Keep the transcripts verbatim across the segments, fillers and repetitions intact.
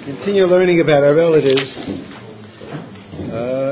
Continue learning about our relatives. Uh,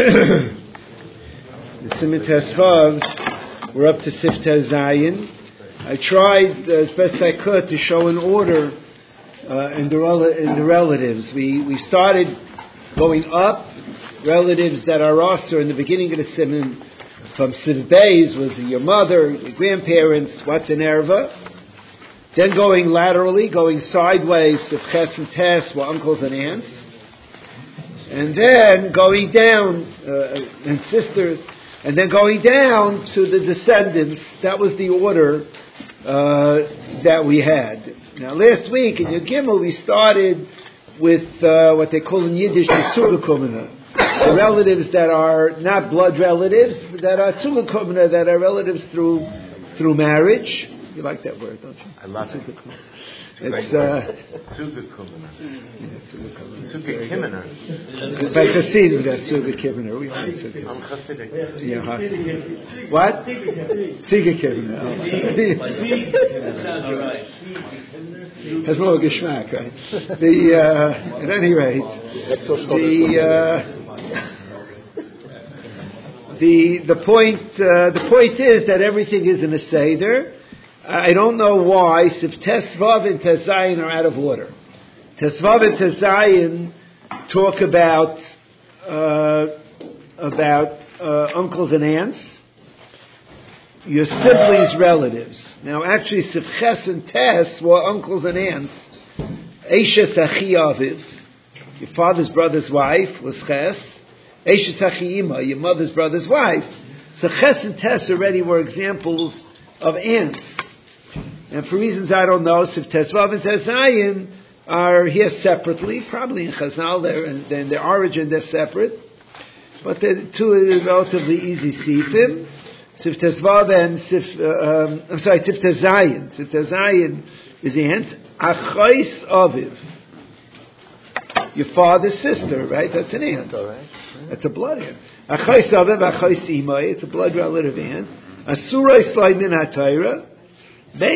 the Siman Tesvav, we're up to Sifteh Zayin. I tried uh, as best I could to show an order uh, in, the rel- in the relatives. We we started going up, relatives that are Aser in the beginning of the Siman, from Siv Beis was your mother, your grandparents, what's an Erva. Then going laterally, going sideways, Siv Ches and Tes were uncles and aunts. And then going down, uh, and sisters, and then going down to the descendants. That was the order uh, that we had. Now, last week in Yud Gimel, we started with uh, what they call in Yiddish the Tzugakumina, the relatives that are not blood relatives, that are Tzugakumina, that are relatives through through marriage. You like that word, don't you? I love it. It's uh, Tzugakumina. Tzugakumina. Tzugakumina. By Chassidim, that's Tzugakumina. We like Tzugakumina. I'm Chassidic. Yeah, Hasidic. What? Tzugakumina. That sounds right. Has more geschmack, right? The uh, at any rate, the uh, the the point uh, the point is that everything is in a seder. I don't know why Siv Tesvav and Tezayin are out of order. Tesvav and Tezayin talk about uh, about uh, uncles and aunts, your siblings, relatives. Now, actually, Siv Ches and Tes were uncles and aunts. Eishes Achi Aviv, your father's brother's wife, was Ches. Eishes Achi Ima, your mother's brother's wife. So Ches and Tes already were examples of aunts. And for reasons I don't know, Siv Tesvav and Tezayin are here separately, probably in Chazal, they're, in, in their origin they're separate, but they're two relatively easy sifim. Siv Tesvav and Sif, uh, um, I'm sorry, Siv Tezayin. Siv Tezayin is aunt. Achais Aviv, your father's sister, right? That's an aunt. That's a blood aunt. Achais Aviv, Achais Imai, it's a blood relative aunt. Asurai Slai Min HaTorah. Whether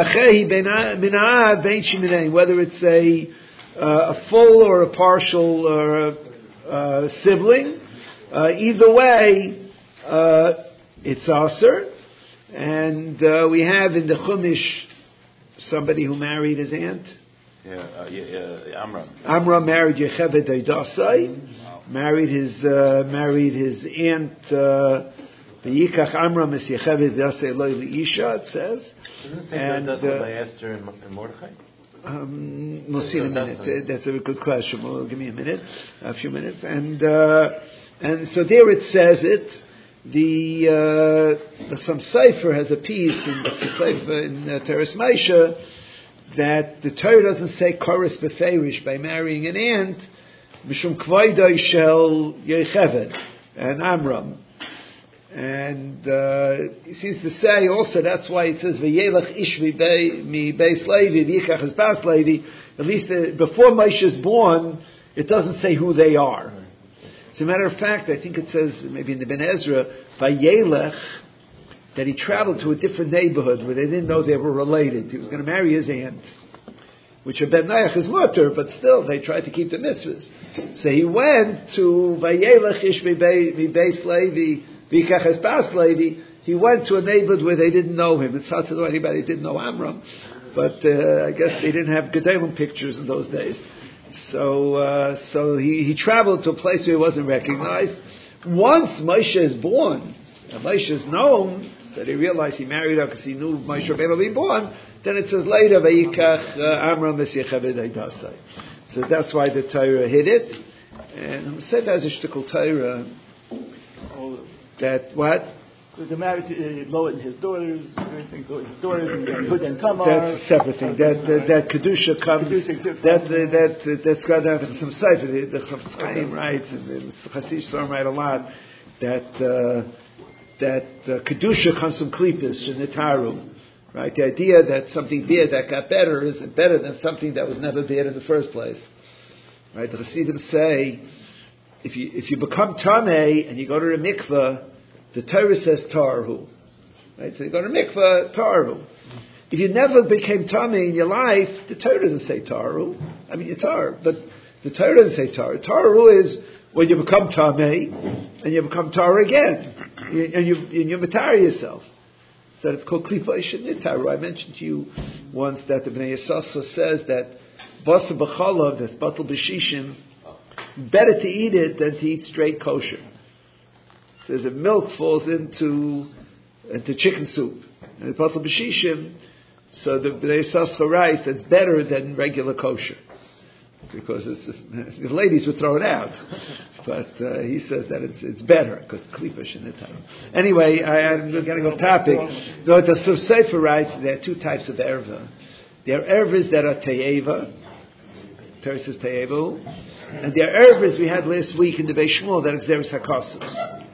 it's a uh, a full or a partial or a, uh, sibling, uh, either way, uh, it's aser. And uh, we have in the Chumash somebody who married his aunt. Yeah, uh, yeah, yeah, Amram. Amram married Yecheved Eidasai, married his uh, married his aunt. Uh, V'yikach Amram es Yecheved Eidasai lo liisha. It says. Doesn't it say and that uh, by Esther and, and Mordechai? Um, we'll see in a minute. Uh, that's a good question. Well, give me a minute, a few minutes, and uh, and so there it says it. The, uh, the some sefer has a piece in the sefer in uh, Teres Meisha that the Torah doesn't say koros beferish by marrying an aunt, mishum kvaydai shel Yecheved and Amram. And uh, he seems to say also that's why it says v'yelach ish mi beis Levi v'yikach es bas Levi. At least uh, before Moshe is born, it doesn't say who they are. As a matter of fact, I think it says maybe in the Ben Ezra v'yelach that he traveled to a different neighborhood where they didn't know they were related. He was going to marry his aunt, which are Ben Nayach is mutter, but still they tried to keep the mitzvahs. So he went to v'yelach ish mi beis Levi. V'yikach es bas Levi, he went to a neighborhood where they didn't know him. It's hard to know anybody didn't know Amram, but uh, I guess they didn't have Gedolim pictures in those days. So, uh, so he, he traveled to a place where he wasn't recognized. Once Moshe is born, and Moshe is known, so they realized he married her because he knew Moshe Rabbeinu would be born. Then it says later, V'yikach uh, Amram es Yecheved Eidasai. So that's why the Torah hid it. And said as a shtickle Torah. That what? The marriage, uh, Lot and his daughters, everything, his daughters, and Hud and Tamar. That's a separate thing. That uh, that kedusha comes. That uh, that uh, that's got down to some sefer. The, the Chafetz Chaim writes, and the Chasish Sorim write a lot that uh, that uh, kedusha comes from klipos shenitaru. Right, the idea that something bad that got better is better than something that was never bad in the first place. Right, the Hasidim say. If you if you become tamei and you go to the mikveh, the Torah says tarhu, right? So you go to the mikveh tarhu. If you never became tamei in your life, the Torah doesn't say tarhu. I mean, it's Torah, but the Torah doesn't say Torah. Torah is when you become Tamei, and you become Torah again, and you, and you matar yourself. So it's called Klipa Ishanitaru. I mentioned to you once that the Bnei Yissaschar says that Basa B'chalav, that's Batal B'shishim, better to eat it than to eat straight kosher. It says if milk falls into into chicken soup, and it's Batal B'shishim, so the Bnei Yissaschar writes that's better than regular kosher. Because it's, the ladies would throw it out. But uh, he says that it's it's better, because Klipa Ishanitaru. Anyway, I, I'm going to go topic. Though the Sur Sefer writes there are two types of erva. There are ervas that are teyeva, Torah says teyevu, and there are ervas we had last week in the Beis Shmuel that are Xeris HaKosos.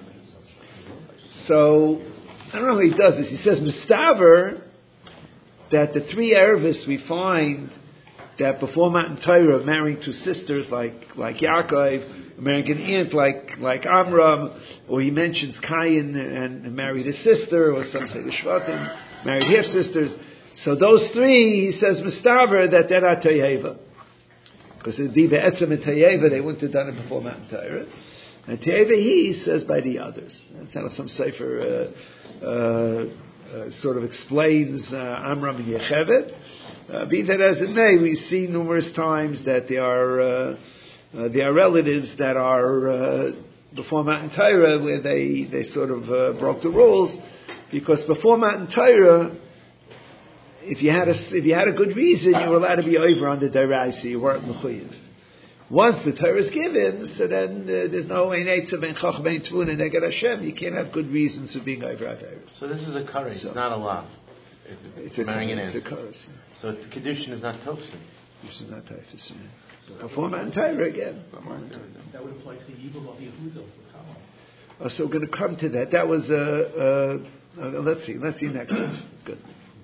So, I don't know how he does this. He says, Mustaver, that the three ervas we find that before Matan Torah, marrying two sisters like like Yaakov, marrying an aunt like like Amram, or he mentions Cain and, and married his sister, or some say the Shvatim married half sisters. So those three, he says, Mustaver, that they're not Teyeva. Because it'd be Be'etzem and Teyeva, they wouldn't have done it before Matan Torah. And Teyeva, he says by the others. That's how some Sefer uh, uh, uh, sort of explains uh, Amram and Yechevet. Uh, be that as it may, we see numerous times that there are uh, uh, there are relatives that are uh, before Matan Torah where they they sort of uh, broke the rules, because before Matan Torah, if you had a if you had a good reason, you were allowed to be over on the Deraisa, you weren't mechuyev. Once the Torah is given, so then uh, there's no ein eitzav ein chach ein tvun and neged Hashem. You can't have good reasons for being over Averis. So this is a curry, so, it's not a law. It, it's, it's a marrying an It's a curse. So the Kedushin is not Tofsin. Kedushin is not Tofsin. Before Matan Torah again. That would apply to the evil of Yehuda. Oh, so we're going to come to that. That was, uh, uh, uh, let's see, let's see next time. Good.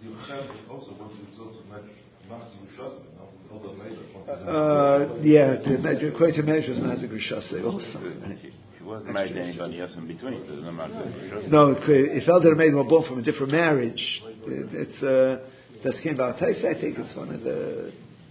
Uh, yeah, the measure, according to measures, Nazik Rishase also. He wasn't married to anybody else in between. So no, matter. No, if Elder made one born from a different marriage, it's uh, that's came about. I think it's one of the.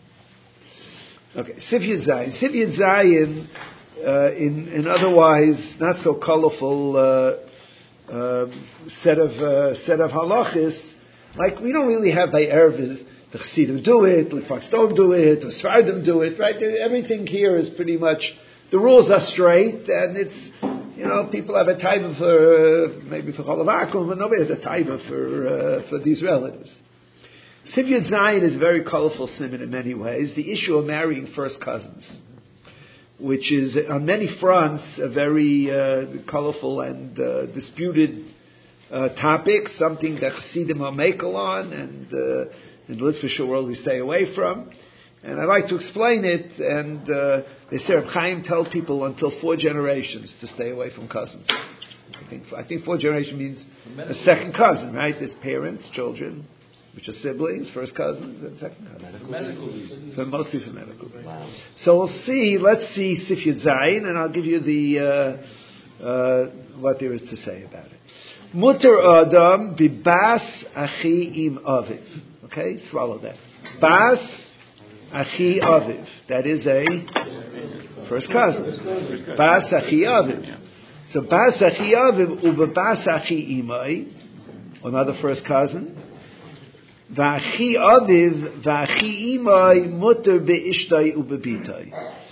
Okay, Sif Yud Zayin. Sif Yud Zayin, uh, in in otherwise not so colorful uh, uh, set of uh, set of halachis. Like we don't really have by ervas. The Chassidim do it, the Litvaks don't do it, the Sfardim do it, right? Everything here is pretty much, the rules are straight, and it's, you know, people have a taiva for, uh, maybe for Cholavakum, but nobody has a taiva for, uh, for these relatives. Sif Yud Zayin is a very colorful simon in many ways. The issue of marrying first cousins, which is on many fronts a very uh, colorful and uh, disputed uh, topic, something that Chassidim are makel on, and uh, in the Litvisher world we stay away from. And I like to explain it, and uh, they say Reb Chaim tell people until four generations to stay away from cousins. I think, I think four generations means a second cousin, right? There's parents, children, which are siblings, first cousins, and second cousins. Medical reasons. So mostly for medical reasons. Wow. So we'll see, let's see Sif Yud Zayin, and I'll give you the, uh, uh, what there is to say about it. Muter Adam bibas achi im aviv. Okay, swallow that. Bas achi aviv. That is a first cousin. Bas achi aviv. So bas achi aviv uba bas achi imai, another first cousin. V'achi aviv v'achi imai muter beishtai uba bitai.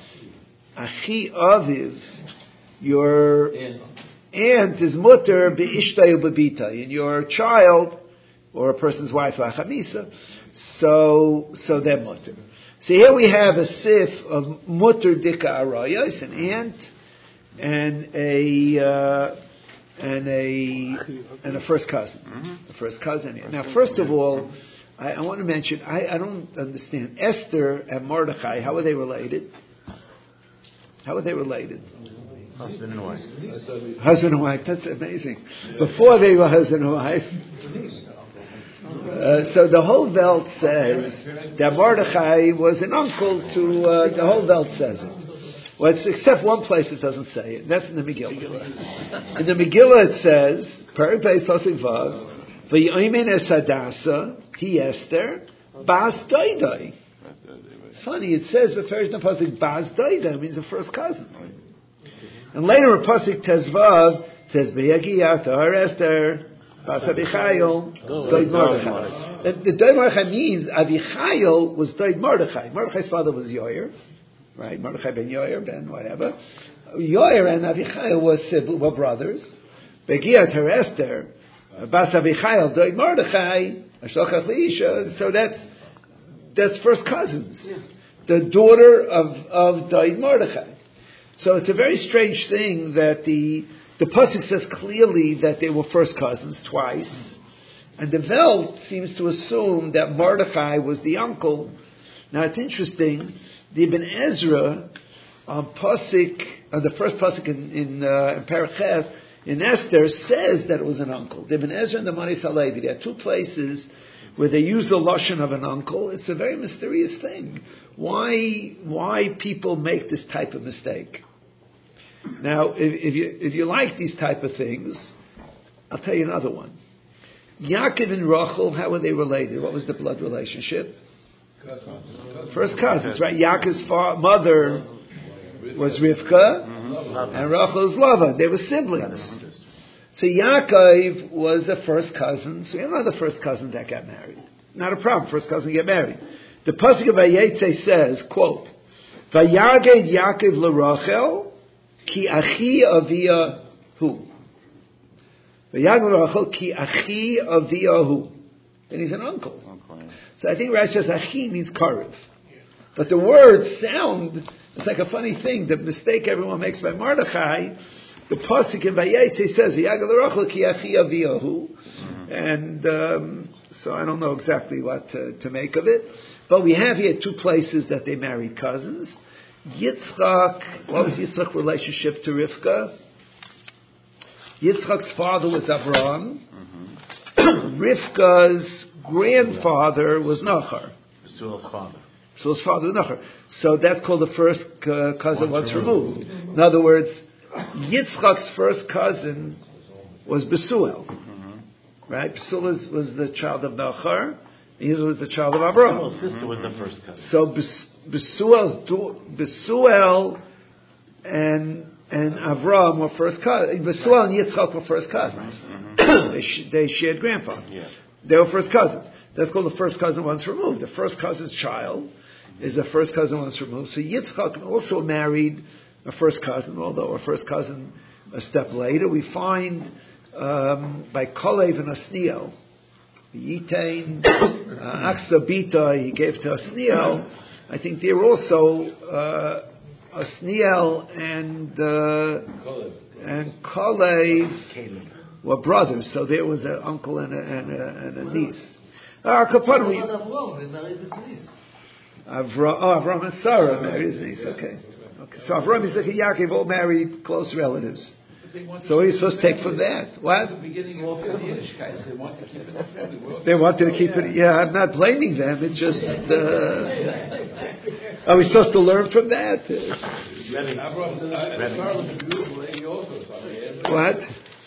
Achi aviv, your aunt is muter beishtai uba bitai, and your child or a person's wife, lachamisa, so so they're mutter. So here we have a sif of mutter dika arayos, an aunt, and a uh, and a and a first cousin, mm-hmm. a first cousin. Now, first of all, I, I want to mention I, I don't understand Esther and Mordechai. How are they related? How are they related? Husband and wife. Husband and wife. That's amazing. Before they were husband and wife. Uh, so the whole Welt says that Mordechai was an uncle to, uh, the whole Welt says it. Well, it's, except one place it doesn't say it, that's in the Megillah. In the Megillah it says, Perek Beis Pasuk Vav, V'yomin es Hadassah, he Esther, Bas Daidai. It's funny, it says, Beferish in the Pasuk, Baz Daida, means the first cousin. And later in Pasuk Tezvav, it says, Be'yagiyah Tahar Esther, Bas Avichayil, Doid Mordechai. The, the Doid Mordechai means Avichayil was Doid Mordechai. Mordechai's father was Yoyer, right? Mordechai ben Yoyer, ben whatever. Yoyer and Avichayil was, were brothers. Be'yagiyah Tahar Esther, Bas Avichayil, Doid Mordechai, Ashlochach Leisha. So that's, that's first cousins. Yeah. The daughter of, of Doid Mordechai. So it's a very strange thing that the the pasuk says clearly that they were first cousins twice, and the Welt seems to assume that Mordechai was the uncle. Now it's interesting. The Ibn Ezra on pasuk, uh, the first pasuk in in, uh, in Paraches in Esther says that it was an uncle. The Ibn Ezra and the Maris Halevi. There are two places where they use the lashon of an uncle. It's a very mysterious thing. Why why people make this type of mistake? Now, if, if you if you like these type of things, I'll tell you another one. Yaakov and Rachel, how were they related? What was the blood relationship? First cousins, right? Yaakov's fa- mother was Rivka, mm-hmm. and Rachel's Lavan. They were siblings. So Yaakov was a first cousin. So you're not the first cousin that got married. Not a problem. First cousin get married. The pasuk of Vayetze says, quote, "Vayaged Yaakov LaRachel ki achi avia hu." Vayaged LaRachel ki achi avia hu. And he's an uncle. Okay. So I think Rashi says achi means karev. But the words sound, it's like a funny thing. The mistake everyone makes by Mordechai, the pasuk in Vayetze says Vayaged LaRachel ki achi avia hu. And um, so I don't know exactly what to, to make of it. But we have here two places that they married cousins. Yitzchak, what was Yitzchak's relationship to Rivka? Yitzchak's father was Abraham. Mm-hmm. Rivka's grandfather was Nachar. Besuel's father. Besuel's father was Nachar. So that's called the first uh, cousin once removed. In other words, Yitzchak's first cousin was Besuel. Mm-hmm. Right? Besuel was, was the child of Nachar. His was the child of Abraham. Besuel's sister was the first cousin. So Besuel's Besuel and and Avraham were first cousins. Besuel and Yitzchak were first cousins. Mm-hmm. they, sh- they shared grandfather. Yeah. They were first cousins. That's called the first cousin once removed. The first cousin's child is a first cousin once removed. So Yitzchak also married a first cousin, although a first cousin a step later. We find um, by Kalev and Asniel. Yitain, Aksabita, he gave to Asniel. I think they were also uh, Asniel and uh, and Kalev were brothers, so there was an uncle and a, and a, and a niece. Ah, Kapon, we Avram and Sarah married his niece. Okay, okay. So Avram, Isaac, and Yaakov all married close relatives. So what are you supposed to take from that? What? The beginning of the Yiddishkeit, they want to keep it in family. They wanted to keep it. Yeah, I'm not blaming them. It's just. Uh, are we supposed to learn from that? What?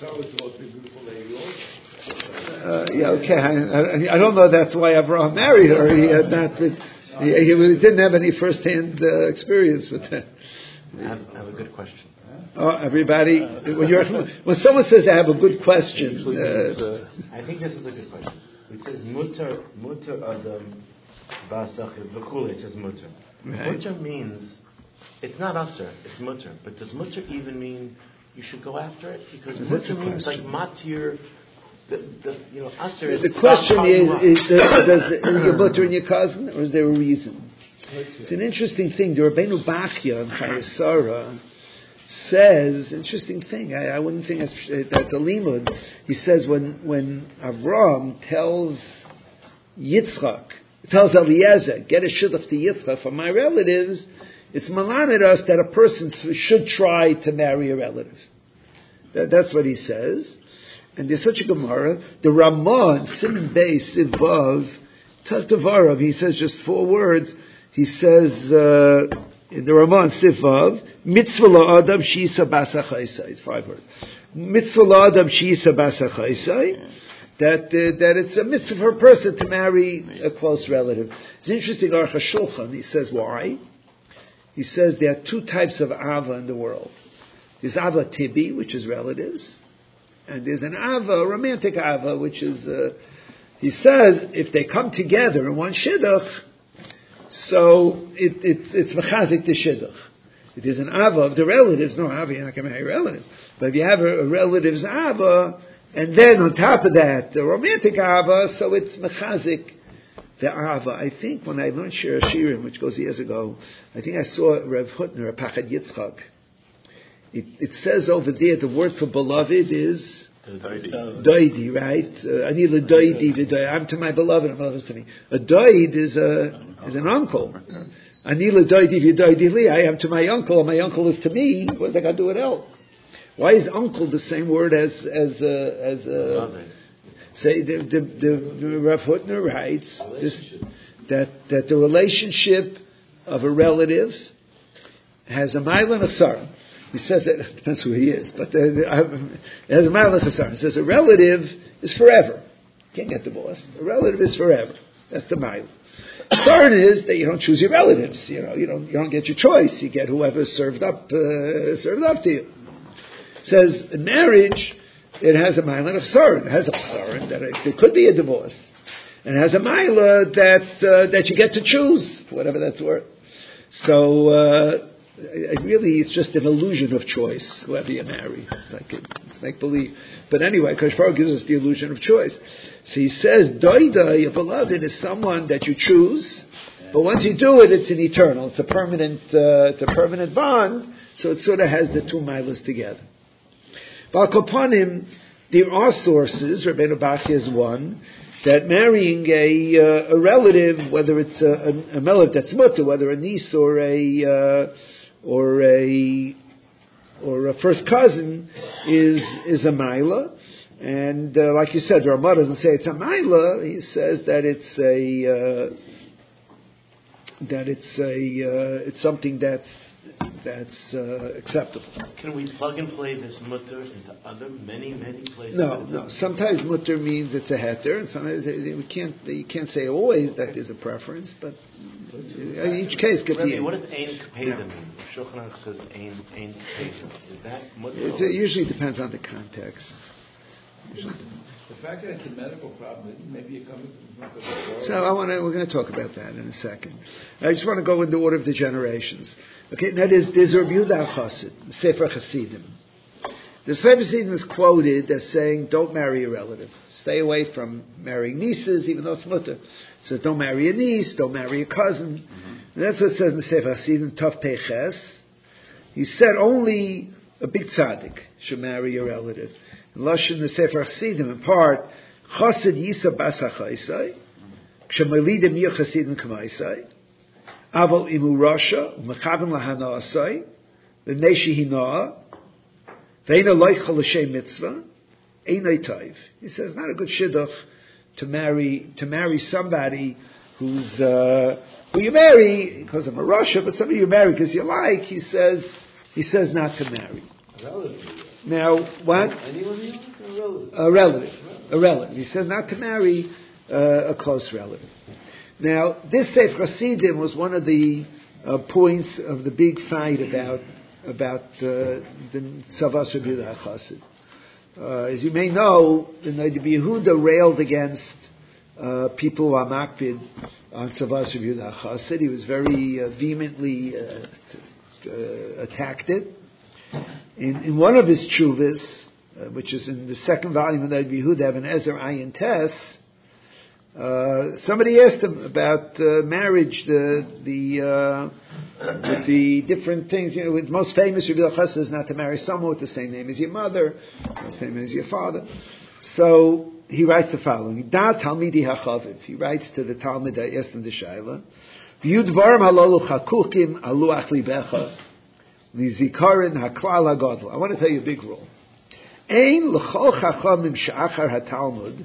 Uh, yeah, okay. I, I don't know. That's why Abraham married her. He had not. Been, he, he didn't have any first-hand uh, experience with that. I have, I have a good question. Oh, everybody, when, you're, when someone says I have a good question, uh, I think this is a good question. It says mutter, mutter adam basachir v'chule. It says mutter. Right. Mutter means it's not usher, it's mutter. But does mutter even mean you should go after it? Because mutter means like matir. The, the you know usher is. The question is: is the, does is your mutter and your cousin, or is there a reason? It's an interesting thing. The Rabbeinu Bachya and Chayesara says, interesting thing, I, I wouldn't think that's, that's a limud. He says when when Avram tells Yitzchak, tells Eliezer, get a shidduch to Yitzchak from my relatives, it's malaned us that a person should try to marry a relative. That, that's what he says. And there's such a Gemara, the Ramah, Siman Beis, Sivav, Tavarav, he says just four words, he says, uh, in the Ramah Sivav, mitzvah la'adam she'isa basa chaysai. It's five words. Mitzvah la'adam she'isa basa chaysai. that uh, that it's a mitzvah for a person to marry a close relative. It's interesting, Aruch HaShulchan, he says why? He says there are two types of ava in the world. There's ava tibi, which is relatives, and there's an ava, a romantic ava, which is, uh, he says, if they come together in one shidduch, so it, it, it's mechazik the shidduch. It is an ava of the relatives. No ava, you're not going to marry relatives. But if you have a, a relative's ava, and then on top of that, the romantic ava, so it's mechazik the ava. I think when I learned Shir Hashirim, which goes years ago, I think I saw Rev Hutner, a Pachad Yitzchak. It, it says over there, the word for beloved is doidi, right? Ani l'doidi v'doidi. I'm to my beloved, and beloved is to me. A doid is a is an uncle. Ani l'doidi v'doidi li. I am to my uncle, and my uncle is to me. What's that got to do with elk? Why is uncle the same word as as uh, as uh, say the the, the, the Rav Hutner writes this, that that the relationship of a relative has a mile and a sar. He says that it depends who he is, but uh, it has a mile and a sar. He says a relative is forever. Can't get divorced. A relative is forever. That's the mile. The third is that you don't choose your relatives. You know, you don't you don't get your choice. You get whoever served up uh, served up to you. Says in marriage, it has a mila of sar. It has a sar that it, it could be a divorce, and it has a mila that uh, that you get to choose for whatever that's worth. So uh, it really, it's just an illusion of choice. Whoever you marry, it's like it's make believe. But anyway, Kadosh Baruch gives us the illusion of choice. So he says, "Doida, your beloved, is someone that you choose, but once you do it, it's an eternal. It's a permanent. Uh, it's a permanent bond. So it sort of has the two milas together." But upon him, there are sources, Rabbeinu Bachya is one, that marrying a, uh, a relative, whether it's a, a, a melav that's mutter, whether a niece or a uh, or a or a first cousin, is is a maila. And uh, like you said, Ramah doesn't say it's a maila. He says that it's a uh, that it's a uh, it's something that's that's uh, acceptable. Can we plug and play this mutter into other many, many places? No, no. Sometimes mutter means it's a heter, and sometimes we can't. You can't say always that there's a preference, but in each case, get Rabbi, the. what does ein kpeda mean? Shulchan Aruch says ein ein kpeda. Is that mutter? It usually depends on the context. The fact that it's a medical problem, maybe you're coming from. So I want to. We're going to talk about that in a second. I just want to go in the order of the generations. Okay, now there's there's Rabbi Yehuda Chassid, the Sefer Hasidim. The Sefer Hasidim is quoted as saying, "Don't marry a relative. Stay away from marrying nieces, even though it's mutter." It says, "Don't marry a niece. Don't marry a cousin." Mm-hmm. And that's what it says in the Sefer Hasidim, Tov Peches. He said only a big tzaddik should marry a relative. In Lashon the Sefer Hasidim, in part, Chassid Yisa Bas HaChaisai, K'shemalidim Yir Chasidim K'maisai, Aval Imu Rasha, U'mechaven Lahana Asai, V'nei Shehinoa, V'eina Loicha L'Shem Mitzvah, Einai Taiv. He says, not a good shidduch to marry, to marry somebody who's, uh, who you marry because of a Rasha, but somebody you marry because you like, he says, he says not to marry. Now, what? Anyone you like? A relative. A relative. He says not to marry uh, a close relative. Now, this Sefer Hasidim was one of the uh, points of the big fight about about uh, the Tzavas Rabbi Yehuda Chassid. Uh, as you may know, the Rabbi Yehuda railed against uh, people who are makpid on Tzavas Rabbi Yehuda Chassid. He was very uh, vehemently uh, t- uh, attacked it. In, in one of his tshuvas, uh, which is in the second volume of the Rabbi Yehuda, Even Ezer Ayin Tes, uh, somebody asked him about uh, marriage, the the uh, with the different things. You know, the most famous Rabbi Yehuda Chassid is not to marry someone with the same name as your mother, the same name as your father. So he writes the following: Da Talmidi HaChaviv. He writes to the Talmud. I asked him the Shaila. V'yudvarim halolu chakukim alu achli becha. I want to tell you a big rule. Ein l'chol chachamim she'achar haTalmud.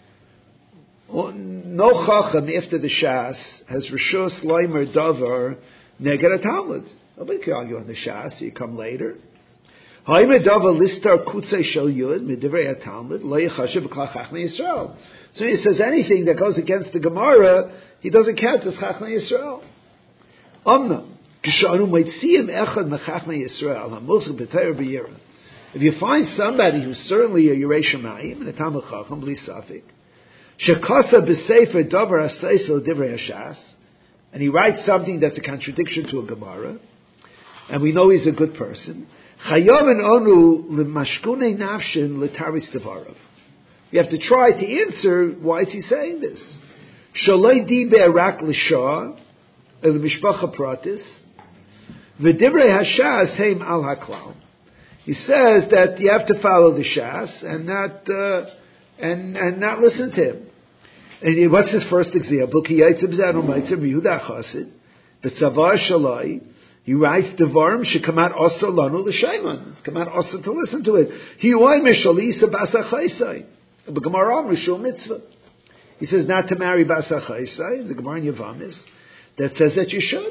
No chacham after the Shas has rishus leimer davar neged haTalmud. Nobody can argue on the Shas. You come later. listar kutzei shel yud midivrei Talmud lo yechashav b'klal chachmei Yisrael. So he says anything that goes against the Gemara, he doesn't count as chachmei Yisrael. Omnam k'shanu meitziyim echad mechachmei Yisrael hamulzuk b'Torah b'yira. If you find somebody who's certainly a Yirei Shamayim and a Talmud Chacham b'li safek, shekasa b'sefer davar haseisel divrei hashas, and he writes something that's a contradiction to a Gemara, and we know he's a good person. Chayav onu l'mashkunei nafshin l'taris devarav. You have to try to answer why is he saying this. Shaloi diber rak l'shah el mishpacha pratis v'divrei hashas heim al haklal. He says that you have to follow the shas and not uh, and and not listen to him. And he, what's his first example? Ki yaitzav zanu maitzim Yehuda Chassid b'tzavar shalai. He writes devarim shekamat asa lanu l'shayman. It's kamat asa to listen to it. He oy mishalisa basa chaysai. The Gemara Rishul mitzvah. He says not to marry basa chaysai. The Gemara in Yavamis that says that you should.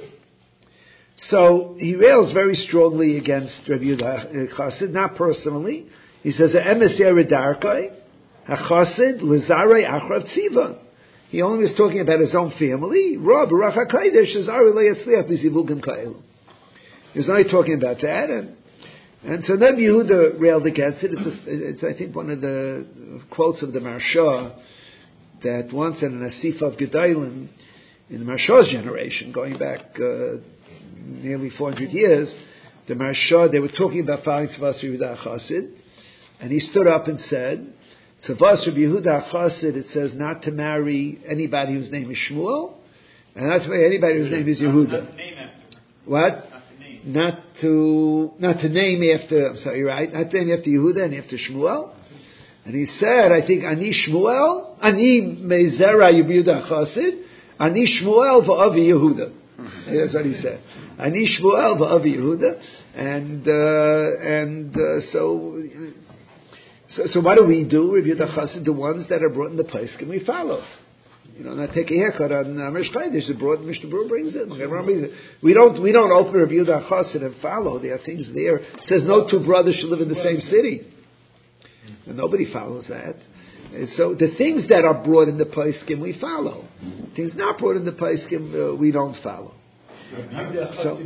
So he rails very strongly against Rabbi Yehuda Chassid, not personally. He says emes yeridarkai hachasid lezarei achrav tziva. He only was talking about his own family. Rab Baruch HaKodesh zarei leyatzliach b'zivugim ka'elu. He was only talking about that, and and so Rabbi Yehuda railed against it. It's, a, it's I think one of the quotes of the Maharsha that once in an Asif of Gedalim in the Maharsha's generation, going back uh, nearly four hundred years, the Maharsha, they were talking about following Tzavas Yehuda Chassid, and he stood up and said, Tzavas Yehuda Chassid, it says not to marry anybody whose name is Shmuel, and not to marry anybody whose name is Yehuda. What? Not to not to name after, I'm sorry, right? Not to name after Yehuda and after Shmuel. And he said, I think, Ani Shmuel, Ani Mezera Yehuda Chassid, Ani Shmuel v'avi Yehuda. That's what he said. Ani Shmuel v'avi Yehuda. And, uh, and, uh, so, so, so what do we do? Yehuda Chassid, the ones that are brought in the place, can we follow? You know, not take a haircut on Amish Chaydish. The broad Mishnah Berurah brings it. We don't, we don't open Rabbi Yehuda Chassid and follow. There are things there. It says no two brothers should live in the same city. And nobody follows that. And so the things that are brought in the Paiskim we follow. Things not brought in the Paiskim uh, we don't follow. So,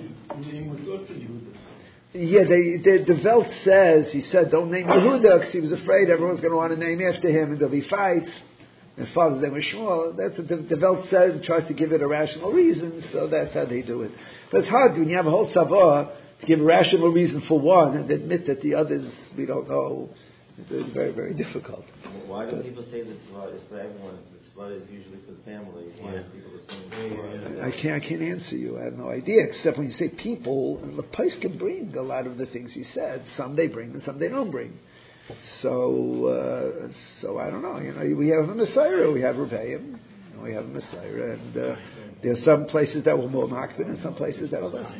yeah, they, they, the Welt says, he said, don't name Yehuda because he was afraid everyone's going to want to name after him and there'll be fights. His father's name was Shmuel. That's what the, the Welt says and tries to give it a rational reason, so that's how they do it. But it's hard when you have a whole tzavah to give a rational reason for one and admit that the others we don't know. It's very, very difficult. Why do but, people say that tzvah is for everyone? The tzvah is usually for the family. Why yeah. people are saying tzvah? I can't, I can't answer you. I have no idea. Except when you say people, the place can bring a lot of the things he said. Some they bring and some they don't bring. So, uh, so I don't know. You know, we have a Messiah, we have Rebbeim, we have a Messiah, and uh, there are some places that will more makbid and some places that are less.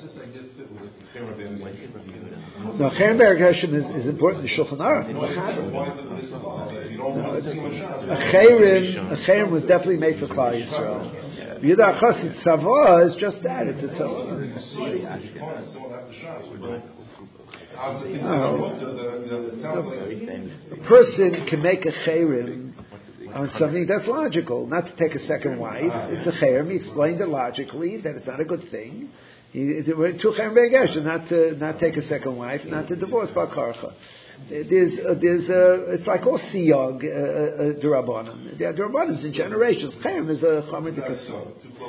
No, Cherem Hashem is, is important. The Shulchan Aruch. No, a Cherem, a Cherem was definitely made for Klal Yisrael. Yehuda Chassid Tzavah is just that. It's a Tzavah. No. A person can make a cherem on something that's logical, not to take a second wife. It's a cherem. He explained it logically that it's not a good thing. He, two cherem begesh, not to not take a second wife, not to divorce bar karcha. There's uh, there's uh, it's like all siyog uh, uh, durabanan. There are durabanans in generations. Cherem is a chamer dikasur.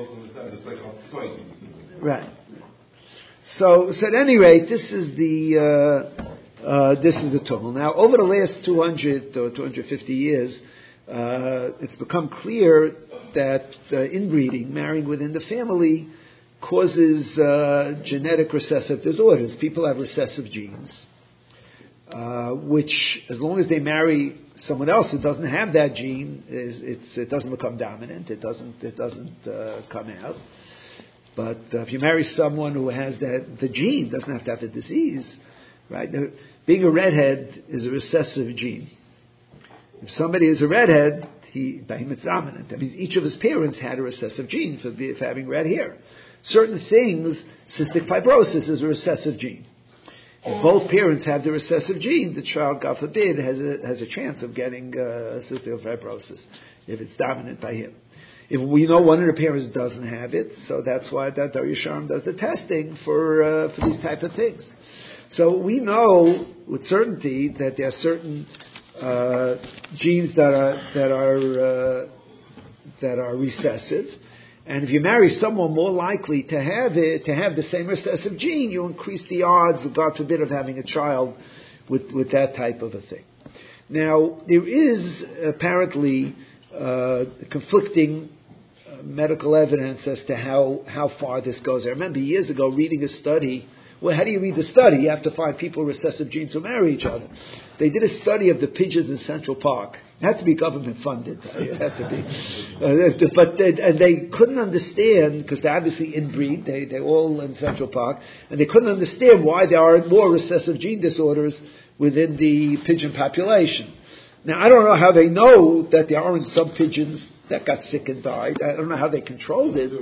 Right. So, so at any rate, this is the uh, uh, this is the total. Now, over the last two hundred or two hundred fifty years, uh, it's become clear that uh, inbreeding, marrying within the family, causes uh, genetic recessive disorders. People have recessive genes, uh, which, as long as they marry someone else who doesn't have that gene, is it's, it doesn't become dominant. It doesn't it doesn't uh, come out. But uh, if you marry someone who has that, the gene doesn't have to have the disease, right? The, being a redhead is a recessive gene. If somebody is a redhead, he, by him it's dominant. That means each of his parents had a recessive gene for, be, for having red hair. Certain things, cystic fibrosis is a recessive gene. If both parents have the recessive gene, the child, God forbid, has a, has a chance of getting uh, cystic fibrosis if it's dominant by him. If we know one of the parents doesn't have it, so that's why that Dar Yesharim does the testing for uh, for these type of things. So we know with certainty that there are certain uh, genes that are that are uh, that are recessive, and if you marry someone more likely to have it, to have the same recessive gene, you increase the odds, God forbid, of having a child with with that type of a thing. Now there is apparently uh, conflicting uh, medical evidence as to how how far this goes. I remember years ago reading a study. Well, how do you read the study? You have to find people with recessive genes who marry each other. They did a study of the pigeons in Central Park. It had to be government funded. It had to be. Uh, but they, and they couldn't understand, because they obviously inbreed, they, they're all in Central Park, and they couldn't understand why there are more recessive gene disorders within the pigeon population. Now, I don't know how they know that there aren't some pigeons that got sick and died. I don't know how they controlled it.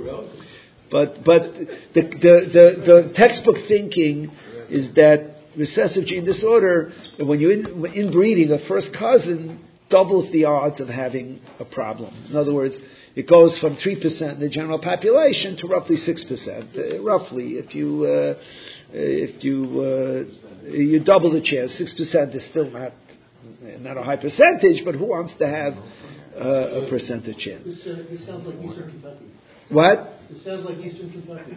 But but the, the, the, the textbook thinking is that recessive gene disorder, when you're in, inbreeding, a first cousin doubles the odds of having a problem. In other words, it goes from three percent in the general population to roughly six percent. Uh, roughly, if you uh, if you uh, you double the chance, six percent is still not not a high percentage, but who wants to have uh, a percentage chance? This, uh, this sounds like Eastern Kentucky. What? It sounds like Eastern Kentucky.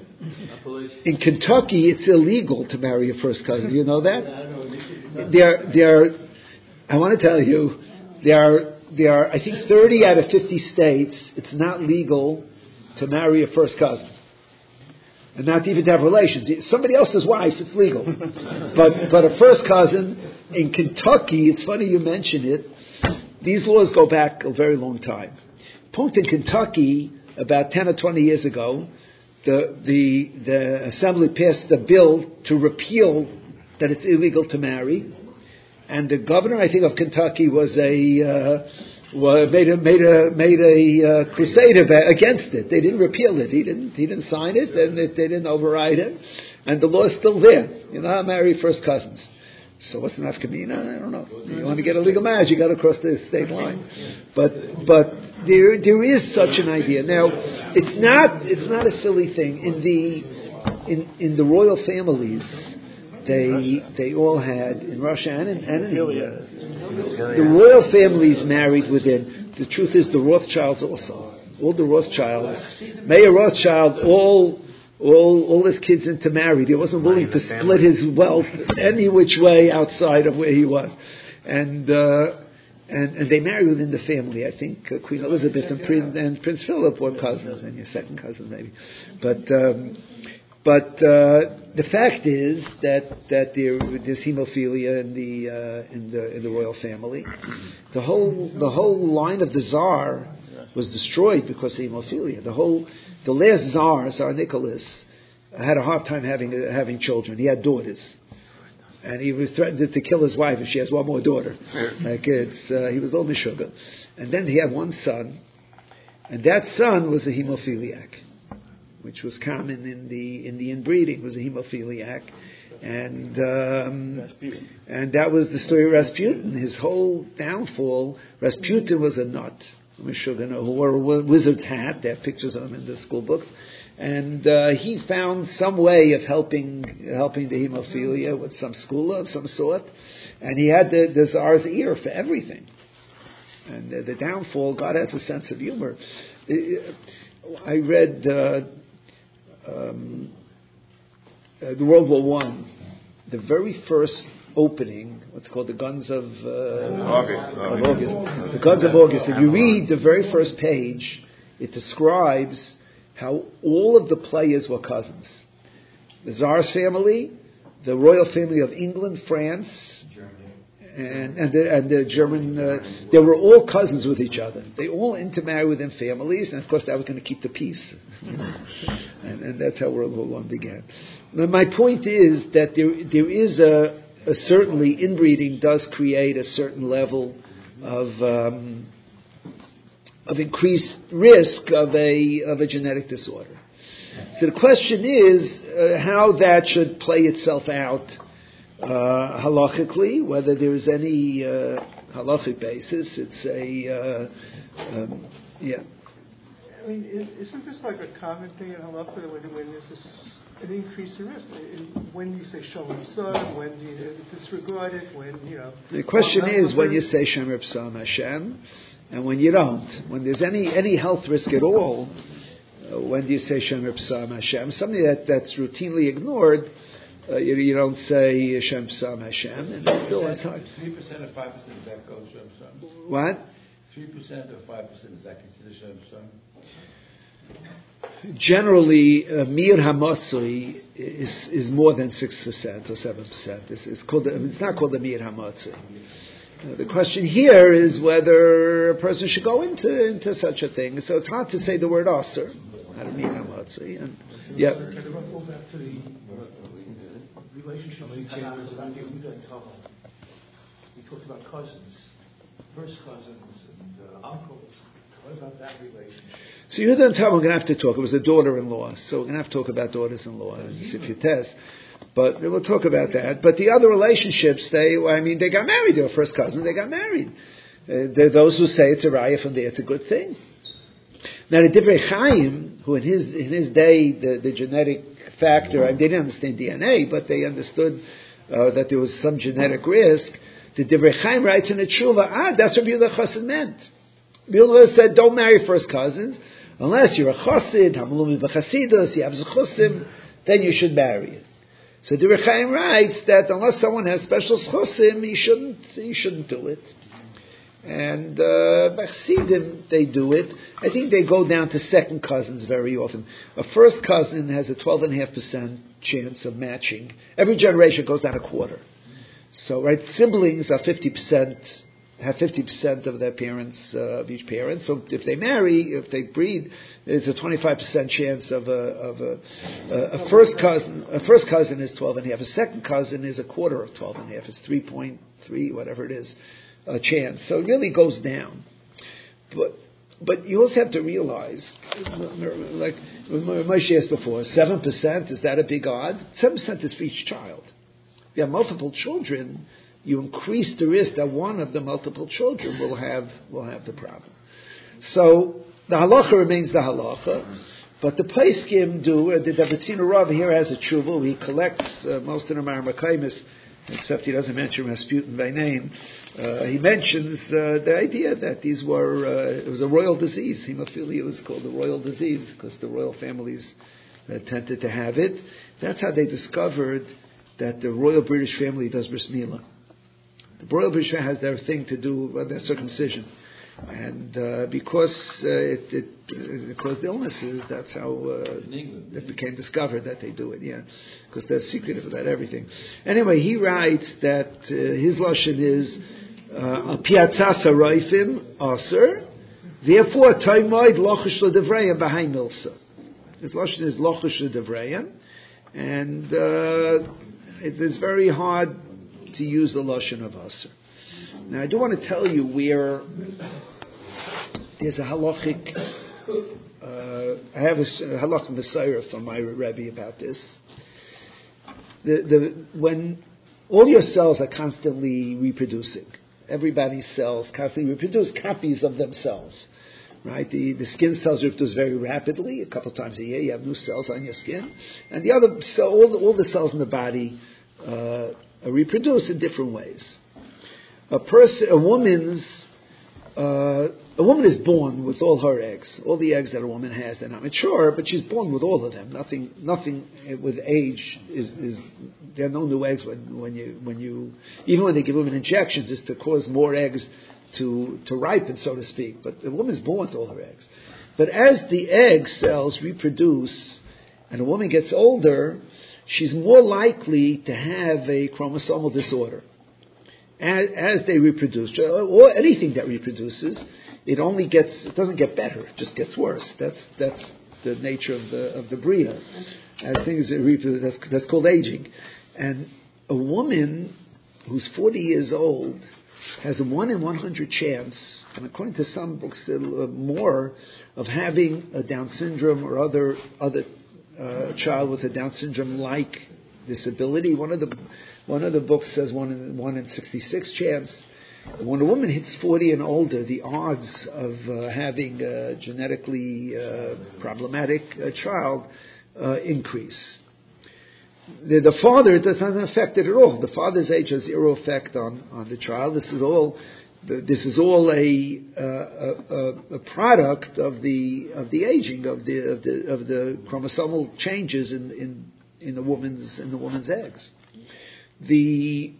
In Kentucky, it's illegal to marry your first cousin. You know that? Yeah, I know. There, there. I want to tell you, there are, there are, I think, thirty out of fifty states. It's not legal to marry a first cousin, and not even to have relations. Somebody else's wife, it's legal, but but a first cousin in Kentucky. It's funny you mention it. These laws go back a very long time. Point in Kentucky. About ten or twenty years ago, the, the the assembly passed a bill to repeal that it's illegal to marry, and the governor, I think, of Kentucky was a uh, made a made a made a uh, crusade against it. They didn't repeal it. He didn't he didn't sign it, and it, they didn't override it, and the law is still there. You know how to marry first cousins. So what's an afkamina? I don't know. You want to get a legal marriage, you got to cross the state line. But but there there is such an idea. Now it's not it's not a silly thing. In the in in the royal families, they they all had in Russia and in, and in England, the royal families married within. The truth is the Rothschilds also. All the Rothschilds, Mayer Rothschild, all. All, all his kids intermarried. He wasn't willing to split his wealth any which way outside of where he was, and uh, and and they married within the family. I think uh, Queen Elizabeth and, Prin- and Prince Philip were cousins, and your second cousin maybe. But um, but uh, the fact is that that there there's hemophilia in the uh, in the in the royal family. The whole the whole line of the Tsar was destroyed because of hemophilia. The whole The last Tsar, Tsar Nicholas, had a hard time having uh, having children. He had daughters, and he was threatened to kill his wife if she has one more daughter. Like it's, uh, he was a little mishuggah. And then he had one son, and that son was a hemophiliac, which was common in the in the inbreeding. Was a hemophiliac, and um, and that was the story of Rasputin. His whole downfall. Rasputin was a nut. Meshuggah, who wore a wizard's hat. They have pictures of him in the school books. And uh, he found some way of helping helping the hemophilia with some skula of some sort. And he had the, the Tsar's ear for everything. And uh, the downfall, God has a sense of humor. I read uh, um, uh, the World War One, the very first opening, what's called the Guns of, uh, August. of August. The Guns of August. If you read the very first page, it describes how all of the players were cousins. The Tsar's family, the royal family of England, France, and, and, the, and the German, uh, they were all cousins with each other. They all intermarried within families, and of course that was going to keep the peace. and, and that's how World War One began. Now, my point is that there there is a Uh, certainly, inbreeding does create a certain level of um, of increased risk of a of a genetic disorder. So the question is uh, how that should play itself out uh, halachically, whether there is any uh, halachic basis. It's a uh, um, yeah. I mean, isn't this like a common thing in halacha when, when there's this, an increase in risk? When do you say Shalom Son? When do you disregard it? When, you know... The question is when you say Shomer B'Tselem Hashem, and when you don't. When there's any, any health risk at all, uh, when do you say Shomer B'Tselem Hashem? Something that, that's routinely ignored, uh, you, you don't say Shomer B'Tselem Hashem, and it's still it's hard. three percent or five percent, is that called Shomer B'Tselem? What? three percent or five percent, is that considered Shomer B'Tselem? Generally, uh, Mir Hamatzui is is more than six percent or seven percent. It's, it's called. I mean, it's not called the Mir Hamatzui. Uh, the question here is whether a person should go into into such a thing. So it's hard to say the word Aser. Out of Mir Hamatzui. And yeah. Can I go back to the relationship we talked about cousins, first cousins, and uh, uncles. What about that relationship? So you don't tell. We're going to have to talk. It was a daughter-in-law, so we're going to have to talk about daughters-in-law and Sifyates. But we'll talk about that. But the other relationships, they, I mean, they got married. They were first cousins. They got married. Uh, there are those who say it's a raya from there. It's a good thing. Now, the Divrei Chaim, who in his in his day the, the genetic factor, I mean, they didn't understand D N A, but they understood uh, that there was some genetic risk. The Divrei Chaim writes in the Tshuva, ah, that's what Yehuda Chassid meant. Yehuda said, don't marry first cousins. Unless you're a chassid, hamalumi b'chasidus, you have zechusim, then you should marry it. So the Divrei Chaim writes that unless someone has special zechusim, he shouldn't, he shouldn't do it. And uh, by chassidim, they do it. I think they go down to second cousins very often. A first cousin has a twelve point five percent chance of matching. Every generation goes down a quarter. So, right, siblings are fifty percent. Have fifty percent of their parents, uh, of each parent. So if they marry, if they breed, it's a twenty-five percent chance of a, of a, a, a first cousin. A first cousin is twelve and a half. A second cousin is a quarter of twelve and a half. It's three point three, whatever it is, a chance. So it really goes down. But, but you also have to realize, like Moshe asked before, seven percent, is that a big odd? seven percent is for each child. If you have multiple children, you increase the risk that one of the multiple children will have will have the problem. So the halacha remains the halacha, but the Paiskim do. Uh, the Davitzina Rav here has a tshuva. He collects uh, most of the Maramakamis, except he doesn't mention Rasputin by name. Uh, he mentions uh, the idea that these were uh, it was a royal disease. Hemophilia was called a royal disease because the royal families uh, tended to have it. That's how they discovered that the royal British family does bris milah. The royal British family has their thing to do with their circumcision. And uh, because uh, it, it, it caused illnesses, that's how uh, it became discovered that they do it, yeah. Because they're secretive about everything. Anyway, he writes that uh, his lashon is Piatzasa Raifim Aser, therefore Taimoid Lochish L'Devrayim B'Hai Milsa. His lashon is Lochish L'Devrayim, and uh, it is very hard to use the lashon of Aser. Now, I do want to tell you where there's a halachic. Uh, I have a, a halach messiah from my Rebbe about this. The, the, when all your cells are constantly reproducing, everybody's cells constantly reproduce copies of themselves, right? The the skin cells reproduce very rapidly. A couple times a year, you have new cells on your skin, and the other so all the, all the cells in the body uh, reproduce in different ways. A person, a woman's, uh, a woman is born with all her eggs, all the eggs that a woman has. They're not mature, but she's born with all of them. Nothing, nothing with age is, is there are no new eggs when, when you, when you, even when they give women injections, it's to cause more eggs to, to ripen, so to speak. But the woman's born with all her eggs. But as the egg cells reproduce, and a woman gets older, she's more likely to have a chromosomal disorder. As, as they reproduce, or anything that reproduces, it only gets, it doesn't get better, it just gets worse. That's that's the nature of the of the bria. As things reproduce, that's, that's called aging. And a woman who's forty years old has a one in one hundred chance, and according to some books, uh, more, of having a Down syndrome or other other uh, child with a Down syndrome like disability. One of the one of the books says one in one in sixty-six chance. When a woman hits forty and older, the odds of uh, having a genetically uh, problematic uh, child uh, increase. The, the father, it does not affect it at all. The father's age has zero effect on, on the child. This is all this is all a, uh, a, a product of the of the aging of the of the of the chromosomal changes in in, in the woman's in the woman's eggs. The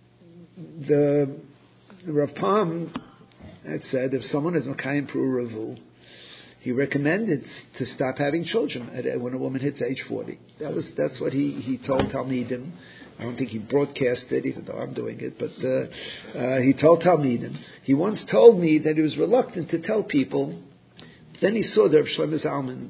the Rav Pam had said if someone is Makayim Pru Ravu, he recommended to stop having children at, when a woman hits age forty. That was that's what he, he told Talmidim. I don't think he broadcast it, even though I'm doing it, but uh, uh, he told Talmidim. He once told me that he was reluctant to tell people. Then he saw that Rav Shlomo Zalman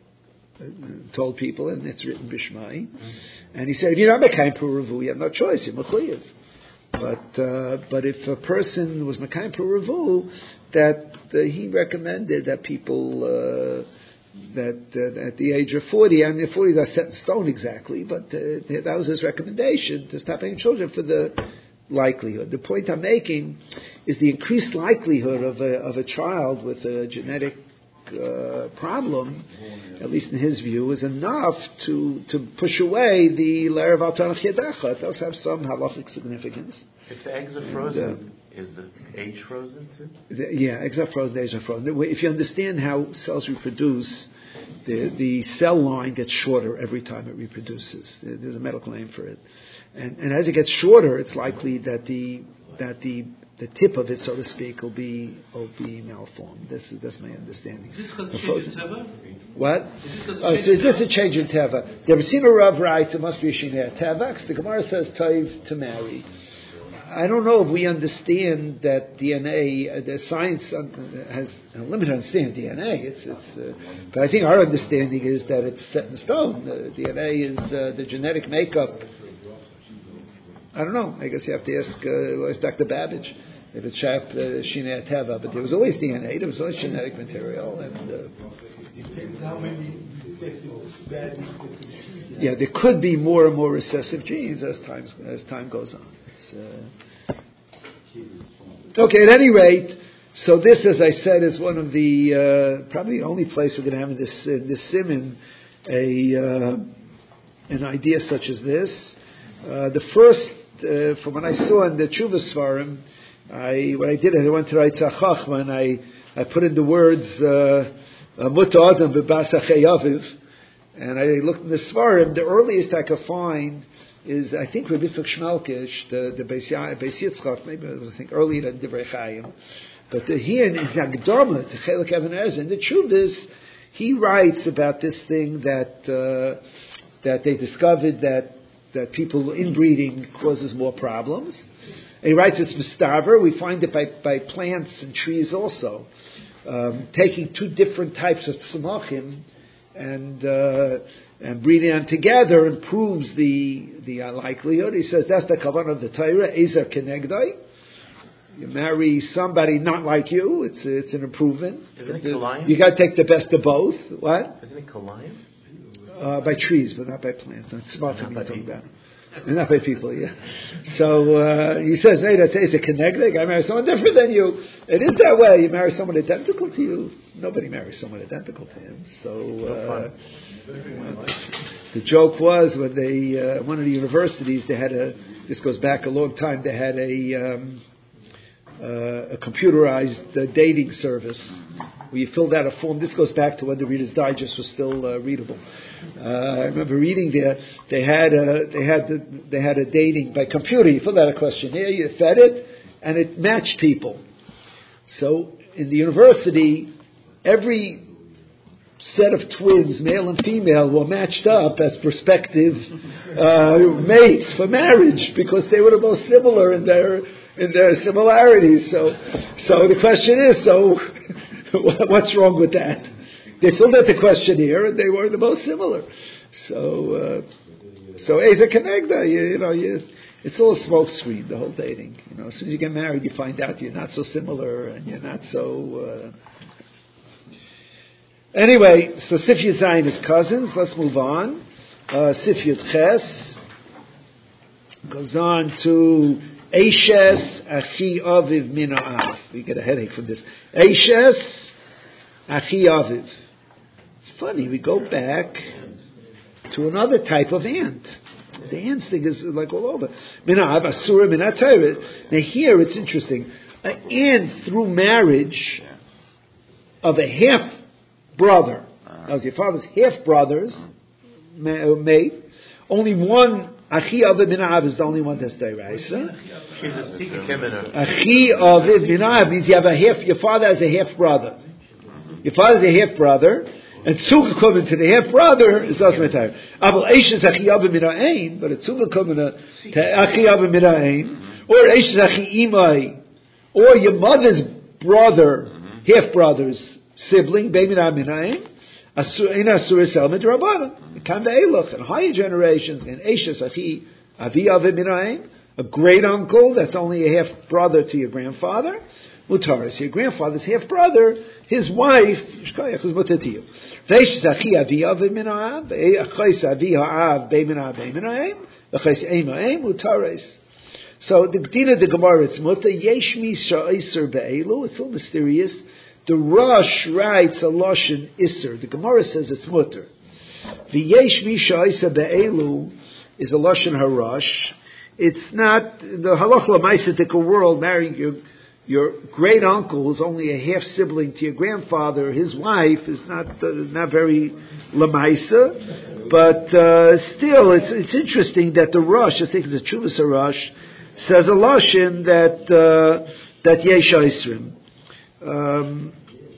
uh, told people, and it's written Bishmai. Mm-hmm. And he said, if you're not Makayim Pru Ravu, you have no choice, you're Mechuyev. But uh, but if a person was Makayim Pru Ravu, that uh, he recommended that people uh, that uh, at the age of forty, I mean forty is set in stone exactly, but uh, that was his recommendation to stop having children for the likelihood. The point I'm making is the increased likelihood of a of a child with a genetic uh, problem, at least in his view, is enough to, to push away the layer of Al-Tanach Yedecha. It does have some halachic significance. If the eggs are frozen, the, is the age frozen too? The, yeah, eggs are frozen, eggs are frozen. If you understand how cells reproduce, the, the cell line gets shorter every time it reproduces. There's a medical name for it. And, and as it gets shorter, it's likely that the that the the tip of it, so to speak, will be will be malformed. This is that's my understanding. Is this going to change in Teva? What? Is this going to Oh, change so in is this Teva? a change in Teva? The Rebbeinu Rav writes it must be a Shinei Teva, because the Gemara says Toiv to marry. I don't know if we understand that D N A, uh, the science uh, has a limited understanding of D N A. It's, it's, uh, but I think our understanding is that it's set in stone. Uh, D N A is uh, the genetic makeup. I don't know. I guess you have to ask, uh, ask Doctor Babbage if it's Shap uh, Shinei Teva. But there was always D N A. There was always genetic material. And uh, Depends how many bad yeah, there could be more and more recessive genes as time as time goes on. Uh, okay, at any rate, so this, as I said, is one of the uh, probably the only place we're going to have in this in this siman a uh, an idea such as this. Uh, the first, uh, from when I saw in the Tshuva Svarim, I what I did is I went to Reitzach Chachma and I I put in the words Muta Adam B'Bas Achei Aviv, and I looked in the Svarim. The earliest I could find is, I think, Rabbi Yitzchak Shmelkish, the, the Beis Yitzchak, maybe it was, I think, earlier than Divrei Chaim. But the, he in his Agdama, to Chelik Even HaEzer, in the Tshuvas, he writes about this thing that uh, that they discovered that, that people inbreeding causes more problems. And he writes it's mistaver. We find it by, by plants and trees also. Um, taking two different types of tzmachim and uh, and breeding them together improves the the uh, likelihood. He says that's the kavanah of the Torah. Ezer kenegdai. You marry somebody not like you. It's it's an improvement. Isn't it Kalayim? You got to take the best of both. What? Isn't it Kalayim? Uh, by trees, but not by plants. Not smoking. You're talking about. Not by people, yeah. So uh, he says, "Hey, that's a connected. I marry someone different than you. It is that way. You marry someone identical to you. Nobody marries someone identical to him." So uh, the joke was when they uh, one of the universities they had a. This goes back a long time. They had a um, uh, a computerized uh, dating service where you filled out a form. This goes back to when the Reader's Digest was still uh, readable. Uh, I remember reading there. They had a they had the, they had a dating by computer. You filled out a questionnaire, you fed it, and it matched people. So in the university, every set of twins, male and female, were matched up as prospective uh, mates for marriage because they were the most similar in their in their similarities. So, so the question is, so what's wrong with that? They filled out the questionnaire and they were the most similar. So, uh, so Eza Kenegda, you, you know, you, it's all a smoke screen, the whole dating. You know, as soon as you get married, you find out you're not so similar and you're not so. Uh... Anyway, so Sif Yud Zayin is cousins. Let's move on. Uh, Sif Yud Ches. Goes on to Eishes Achi Aviv Min Ha'av. We get a headache from this. Eishes Achi Aviv. It's funny, we go back to another type of ant. The ant thing is like all over. Min Ha'av, Asura, Min HaTorah. Now here it's interesting. An ant through marriage of a half brother. That was your father's half brothers, mate. Only one Achi Aviv Min Ha'av is the only one that's Deiraisa. She's a Tzika Kemena. Achi Aviv Min Ha'av means you have a half. Your father has a half brother. Your father's a half brother, and Tzuga coming to the half brother is also Matayr. Aval Eishes Achi Aviv Min Ha'ain, but a Tzuga coming to Achi Aviv Min Ha'ain, or Eishes Achi Imai, or your mother's brother, half brother's sibling, Bei Min Ha'ain. In Asur Selma Rabbanan, it can be Eloch, and higher generations, and Eishes Achi Avi Avi Minaim, a great uncle that's only a half brother to your grandfather. Mutaris, your grandfather's half brother, his wife, Shkoyach is mutar to you. Eishes Achi Avi Avi Minaim, Achais Avi Ha'av Bei Minaim Bei Minaim, Achais Eimaim Mutaris. So the Dina the Gemara it's mutar Yesh Misha Iser Be'elu. It's a little mysterious. The Rosh writes a Lashon Isser. The Gemara says it's mutter. V'yesh misha isa be'elu is a Lashon Harash. It's not, the Halach L'maisatik world, marrying your, your great uncle who's only a half sibling to your grandfather, his wife, is not uh, not very L'maisa. But uh, still, it's it's interesting that the Rosh, I think it's a Chuvas Harash, says a Lashon that, uh, that Yesh Isrim. Um,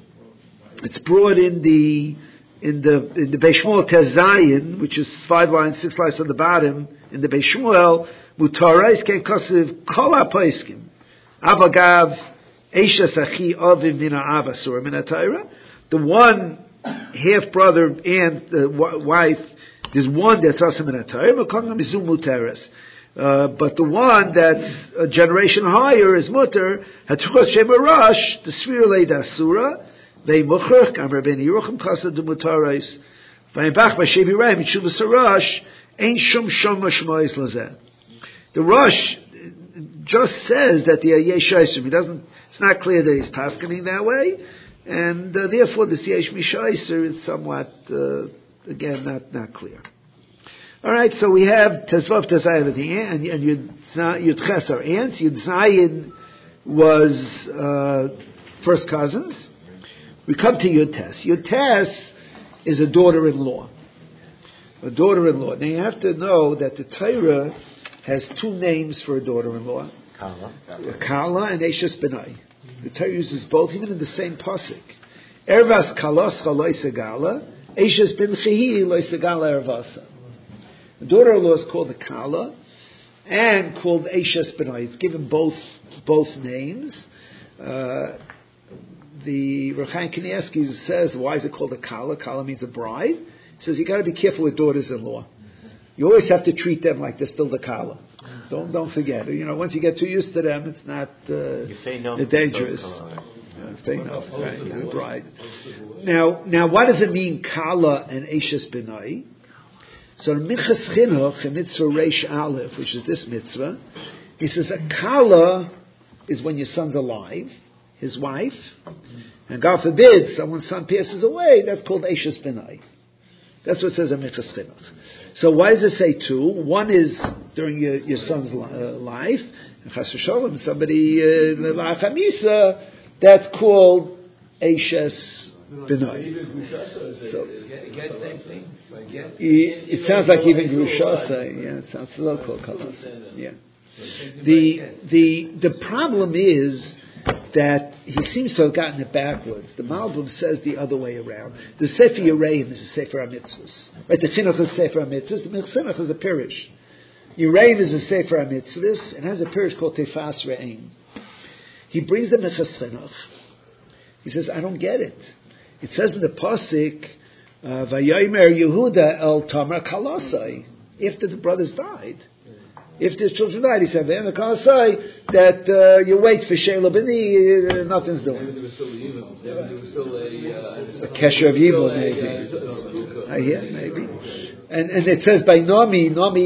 it's brought in the in the in the Beis Shmuel Tezayin, which is five lines, six lines on the bottom. In the Beis Shmuel, Mutarais Ken Kosiv Kol HaPoiskim Avagav Eishes Achi Aviv Min Ha'av Asur Min HaTorah. The one half brother and the wife, there's one that's also Min HaTorah. Mekongam Mizum Mutaris. Uh, but the one that's a generation higher is mutter. Hatchukos Shemarash, the Svirle Dasura, they Mucher, Kamar Ben Yeruchim Kasa de Mutarais, Vayibach Vashevi Ram, Chuvas Harash, Ain't Shum Shum Mashmois Lazeh. The Rosh just says that the Yesh Yisrim, he doesn't, it's not clear that he's paskening that way, and uh, therefore the Yesh Mishaiser is somewhat, uh, again, not, not clear. All right, so we have Tezvav Tezayin at the end, and, and Yud Ches are aunts. Yud Zayin was uh, first cousins. We come to Yud Tes. Yud Tes is a daughter-in-law. A daughter-in-law. Now you have to know that the Torah has two names for a daughter-in-law. Kala. Kala and Eishes Benai. The Torah uses both, even in the same pasuk. Ervas Kalos Chaloisegala, Eishes Ben Chihi Loisegala Ervasa. The daughter-in-law is called the Kala and called Eishes Benai. It's given both both names. Uh, the Rav Chaim Kanievsky says, why is it called a Kala? Kala means a bride. He says you got to be careful with daughters-in-law. You always have to treat them like they're still the Kala. Don't don't forget. You know, once you get too used to them, it's not uh, dangerous. Enough, right? You're a bride. Now, now, what does it mean, Kala and Eishes Benai? So in Minchas Chinuch, in Mitzvah Reish Aleph, which is this mitzvah, he says a Kala is when your son's alive, his wife, and God forbid someone's son passes away, that's called Eishes Benai. That's what it says in Minchas Chinuch. So why does it say two? One is during your, your son's uh, life, and Chas v'Sholom, somebody, L'Ach uh, HaMisa, that's called Eishes Benai. So, it sounds like even Grushasa, yeah, it sounds a little called Kalas. Yeah. The, the, the problem is that he seems to have gotten it backwards. The Malbim says the other way around. The Sefer Yereim is a Sefer HaMitzvahs. Right, the Chinuch is a Sefer HaMitzvahs, the Chinuch is a Pirish. Yereim is a Sefer HaMitzvahs, and has a Pirish called Tefas Re'im. He brings the Minchas Chinuch. He says, I don't get it. It says in the Pasuk, Vayomer Yehuda El Tamar Kalasai, after the brothers died. If the children died, he said, Vayomer Kalasai, that uh, you wait for Sheila B'ni, uh, nothing's doing. Maybe there was still evil. Maybe there was still a... Uh, a Kesher of evil, maybe. Uh, yeah, maybe. And, and it says by Nomi, Nomi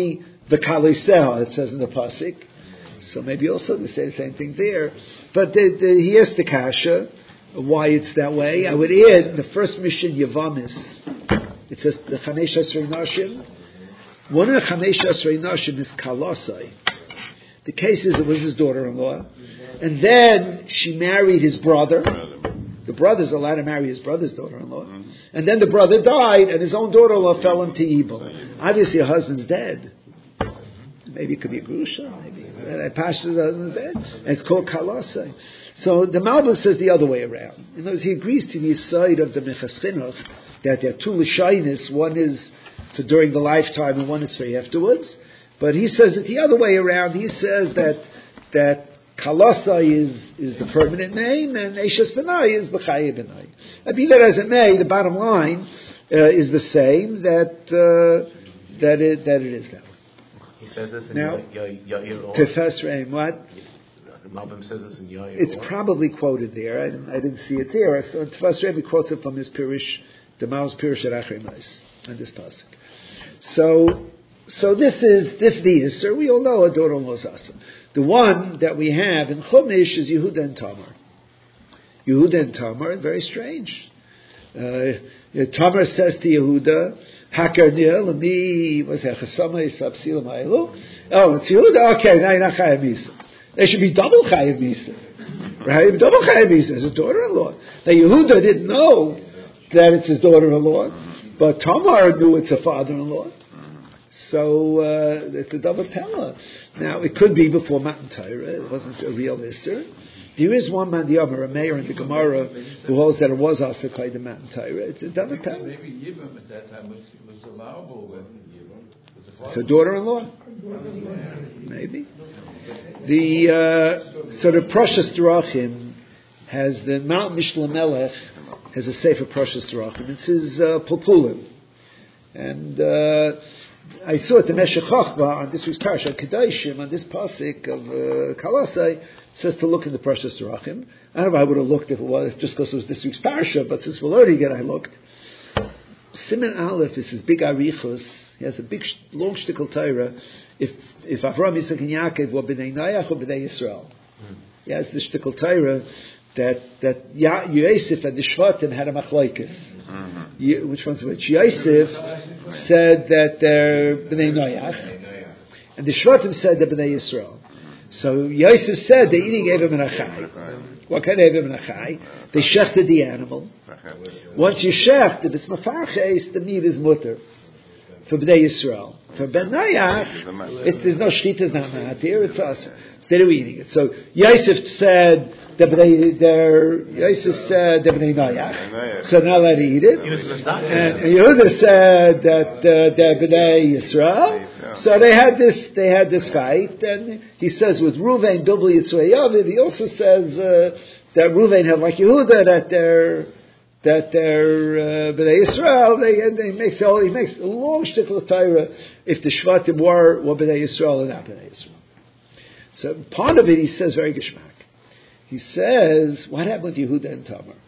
the kaliseh, it says in the pasuk. So maybe also they say the same thing there. But the, the, he asked the kasha why it's that way. I would add the first mission Yavamis. It says the Chamesh Asrei Nashim. One of the Chamesh Asrei Nashim is Kalasai. The case is it was his daughter-in-law, and then she married his brother. The brother's allowed to marry his brother's daughter-in-law, mm-hmm. and then the brother died, and his own daughter-in-law fell into evil. Obviously, her husband's dead. Maybe it could be a grusha. Maybe a pastor's husband's dead, and it's called kalasai. So the Malbim says the other way around. In other words, he agrees to the side of the Minchas Chinuch that there are two l'shainis. One is for during the lifetime, and one is for afterwards. But he says it the other way around. He says that that kalasai is is the permanent name, and Eishes Benai is B'chaya Benai. I mean that as it may, the bottom line uh, is the same. That uh, that it that it is that way. He says this in now, Yair Or. Tefes Reim, what? Malbim says this in Yair It's Or. probably quoted there. I didn't, I didn't see it there. So Tefes Reim, he quotes it from his Pirush, the Mao's Pirush at Achrimais, and this pasuk. So, so this is this the Yisr. We all know a daughter-in-law's asa. The one that we have in Chumash is Yehuda and Tamar. Yehuda and Tamar, very strange. Uh, Tamar says to Yehuda, Hakar nil, me was a chasama yisapsil ma'elu. Oh, it's Yehuda. Okay, now you're not chayav misa. They should be double chayav misa, right? Double chayav misa as a daughter-in-law. Now Yehuda didn't know that it's his daughter-in-law, but Tamar knew it's a father-in-law. So uh, it's a double pella. Now it could be before Matan Torah. It wasn't a real Isser. There is one man, the Amar, a mayor in the Gemara, who holds that it was Asakai the Matan Torah. It's a double pella. Maybe Yibam at that time was, was allowable with Yibam. It's a daughter-in-law. Maybe. The uh, so the Prashas Drachim has the Mount Mishla Melech has a Sefer Prashas Drachim. It's his uh, Pulpulim, and. Uh, I saw it the Meshech Chochma on this week's Parasha Kedoshim on this pasuk of uh, Kalasai says to look in the Parashas Drachim. I don't know if I would have looked if it was just because it was this week's Parasha, but since we're learning it, I looked. Siman Aleph is his big arichos. He has a big long shtickle Torah. If if Avraham, Yitzchak, and Yaakov were b'nei Noach or b'nei Yisrael, he has the shtickle Torah that that Yosef and the Shvatim had a machlokes. Mm-hmm. Which one's which? Yosef said that they're b'nei Noach, and the Shvatim said they're b'nei Yisrael. So Yosef said they eating Evim and Achai. What kind of Evim and Achai? They shechted the animal. Once you shecht, if it's mafarches, the meat is mutter for b'nei Yisrael. For ben Noach, it, there's no shchita, it's not mahatir, it's us. So they were eating it. So Yosef said. They're, they're, Yosef said they're b'nei Noach, so now let eat it. And Yehuda said that uh, they're b'nei Yisrael. So they had this, they had this fight, and he says with Ruvain Bilbul Yitzrei Yaviv. He also says uh, that Ruvain had like Yehuda that they're that they're uh, b'nei Yisrael. They and they makes all he makes a long shtickle of Torah if the Shvatim were were b'nei Yisrael or not b'nei Yisrael. So part of it he says very geschmack. He says, what happened with Yehuda and Tamar?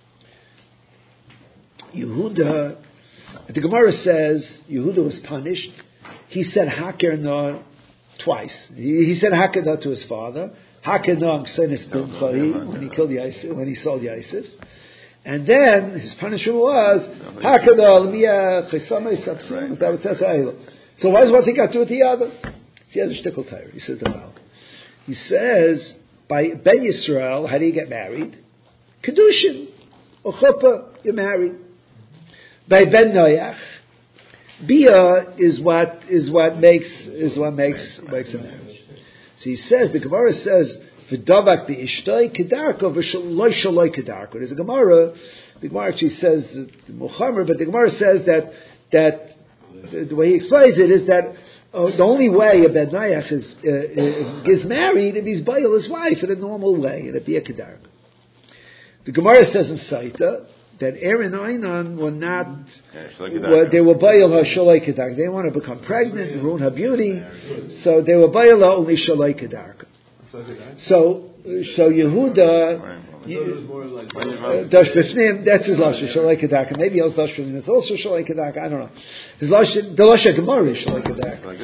Yehuda, the Gemara says, Yehuda was punished. He said Haker no twice. He, he said Haker no to his father. Haker no Ksenis bin Sahi, when he killed Yosef, when he sold Yosef. And then his punishment was Haker no L'miya Chesama Yisapsim. That was Tzayil. So why does one thing got to do with the other? He has a shtickle tire. He says the following. He says, by Ben Yisrael, how do you get married? Kedushin. Or chuppah, you're married. By Ben Noach, Bia is what, is what makes, is what makes, makes a marriage. So he says, the Gemara says, V'davak bi'ishtoi kedarko v'shaloi shaloi kedarko. There's a Gemara, the Gemara actually says, Muhammad, but the Gemara says that, that, the way he explains it is that Oh, the only way a Ben Noach is, uh, uh, gets married if he's bail his wife in a normal way, in a Bia Kedark. The Gemara says in Saita that Aaron and Einon were not, were, they were bail her Shalai Kedark. They didn't want to become pregnant and ruin her beauty, so they were bail her only Shalai Kedark. So, so Yehuda, Dash Bifnim, that's his Lashon, Shalai Kedarka. Maybe El Dash Bifnim is also Shalai Kedarka, I don't know. His Lashon, the Lashon Gemara is Shalai Kedarka.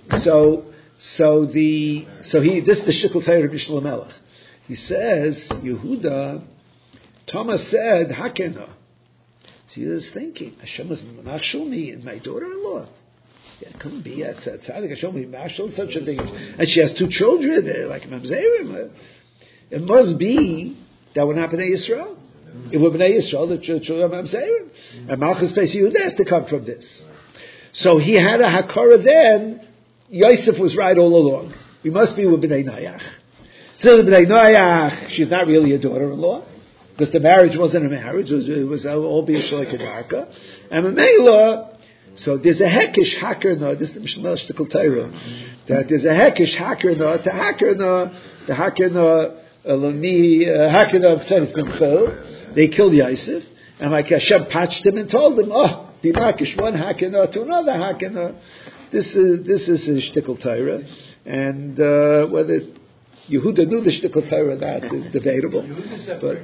so, so the, so he, this is the Shikul Torah of Mishnah Melech. He says, Yehuda, Thomas said, Hakena. So he was thinking, Hashem was machshul me and my daughter-in-law. Yeah, it couldn't be. It's tzaddik. Hashem will be machshul, such a thing. And she has two children. They're like mamzerim. It must be that would happen to Yisrael. It would be Yisrael, the children of mamzerim. And Malchus Beis Yehuda has to come from this. So he had a hakara then. Yosef was right all along. We must be with Bnei Noach. So the Bnei Noach, she's not really a daughter-in-law. Because the marriage wasn't a marriage, it was, it was all B'Yishloi Kedarka. And Mamela, so there's a hekish hacker no, this is the Mishnah Shtikul Torah, that there's a hekish hacker no, to hacker no, the hacker no, Eloni, hacker no, B'Tzeres B'Mchil, they killed Yosef, and like Hashem patched him and told him, oh, be makish one hacker no to another hacker no. This is, this is a Shtikul Torah, and uh, whether Yehuda knew the Shtikul Torah or not is debatable. But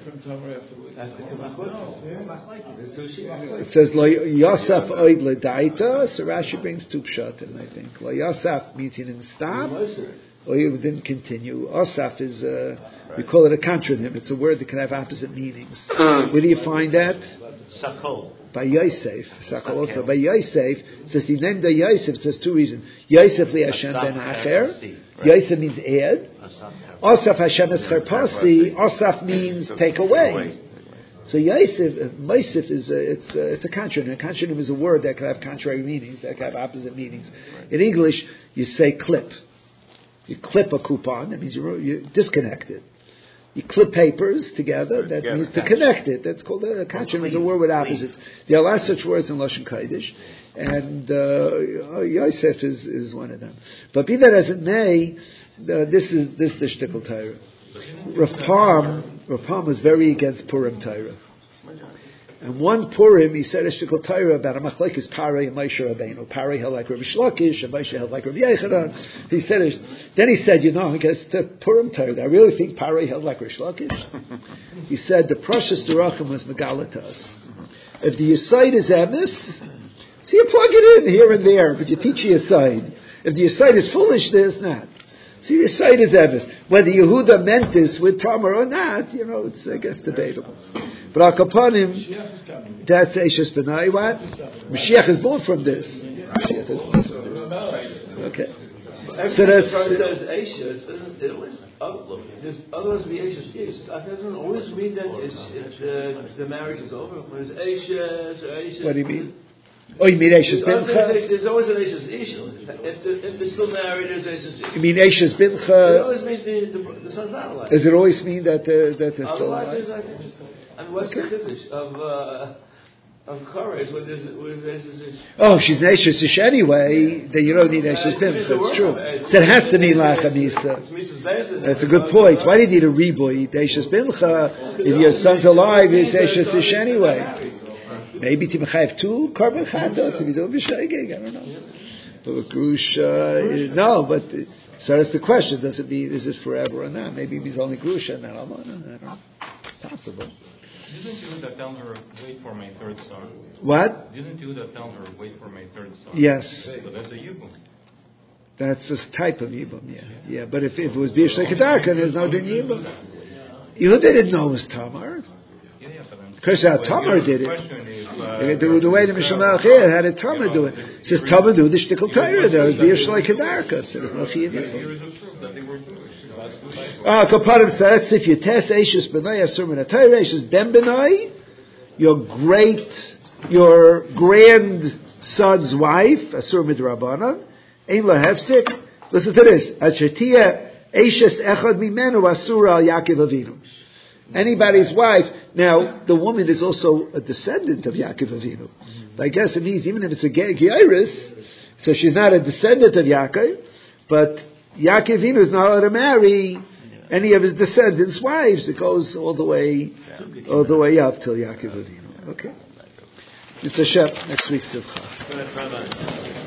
it says Lo Yosef oid ledaita. So Rashi brings two pshatim, I think. Lo Yosef means he didn't stop, or he didn't continue. Osaf is uh, we call it a contronym. It's a word that can have opposite meanings. Where do you find that? Sakol. By Yosef, Sakol also by Yosef. It says he named the Yosef. It says two reasons. Yosef li Hashem ben Acher. Yosef means add. Osaf Hashem is cherpasi. Osaf means take away. So Yosef, Yosef is a, it's a, it's a contronym. A contronym is a word that can have contrary meanings, that can have opposite meanings. In English, you say clip. You clip a coupon. That means you're, you're disconnected. You clip papers together. That means to connect it. That's called a contronym. It's a word with opposites. There are lots of such words in Lashon Kodesh, and uh, Yosef is, is one of them. But be that as it may, uh, this is this is the Shtikul Torah. Rav Palm, Rav Palm was very against Purim Torah. And one Purim, he said a Shtikul Torah about a machlekes Parei and Moshe Rabbeinu. Parei held like Rabbi Shlokish, and Moshe held like Rabbi Yechanan. He said, then he said, you know, I guess the Purim Torah, I really think Parei held like Rabbi Shlokish. He said the Prashas Derachim was Megalatas. If the Yesod is emes, so you plug it in here and there, but you teach your Yesod. If the Yesod is foolishness, not. See, the side is emes. Whether Yehuda meant this with Tamar or not, you know, it's, I guess, debatable. But Al Kapanim, that's Eishes Benai. What? Mashiach is born from this. Mashiach is born from this. Okay. So that's... It says Eishes, it always, oh, there's otherwise be Eishes. It doesn't always mean that it's, it's, uh, the marriage is over. When it's Eishes or Eishes... What do you mean? Oh, you mean Eishes Bincha? There's always an Eishes Ish. If, the, if they're still married, there's Eishes Ish. You mean Eishes Bincha? It always means the, the, the son's not alive. Does it always mean that, uh, that they're still alive? Exactly. And what's okay. the Kiddush of, uh, of Koresh when there's, when there's Eishes Ish? Oh, she's an Eishes Ish anyway, then you don't need Eishes Bincha. That's true. So it has to mean Lachamisa. That's a good point. Why do you need a riboy? Eishes Bincha, if your son's alive, it's Eishes Ish anyway. Maybe Timchayev two carbon chatos if you do b'shaygeg. I don't know. But grusha, no. But so that's the question. Does it mean is it forever or not? Maybe it means only grusha and not almana. I don't know. Possible. Didn't you that tell her wait for my third son? What? Didn't you that tell her wait for my third son? Yes. So that's a yibum. That's a type of yibum. Yeah. Yeah. But if, if it was b'shay kedarka, there's no din yibum. You didn't know it was Tamar. Because how Tamar did it. Uh, the, the way the Mishnah Melech here had a Tamar do it. It says Tamar do the Shtikul Torah. There was B'yer Shloi Kedarka. So there's no chiyuv. Ah, Kaparim says if you test Eishes B'nai Asur Min HaTorah, Eishes Ben B'nai, your great, your grandson's wife, Asur Midrabanan, Ein La Hefsik. Listen to this. Asher Tia Eishes Echad Mimenu Asur Al Yaakov Avinu. Anybody's wife. Now, the woman is also a descendant of Yaakov Avinu. Mm-hmm. I guess it means even if it's a Geiris, so she's not a descendant of Yaakov, but Yaakov Avinu is not allowed to marry any of his descendants' wives. It goes all the way, all the way up till Yaakov Avinu. Okay. It's a Shep. Next week's Simcha.